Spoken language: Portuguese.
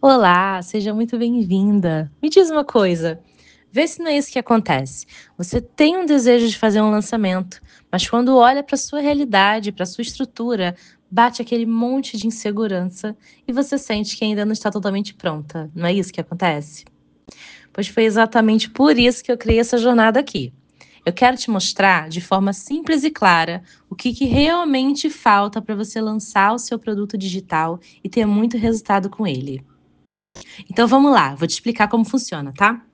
Olá, seja muito bem-vinda. Me diz uma coisa, vê se não é isso que acontece. Você tem um desejo de fazer um lançamento, mas quando olha para sua realidade, para sua estrutura, bate aquele monte de insegurança e você sente que ainda não está totalmente pronta. Não é isso que acontece? Pois foi exatamente por isso que eu criei essa jornada aqui. Eu quero te mostrar de forma simples e clara o que realmente falta para você lançar o seu produto digital e ter muito resultado com ele. Então vamos lá, vou te explicar como funciona, tá?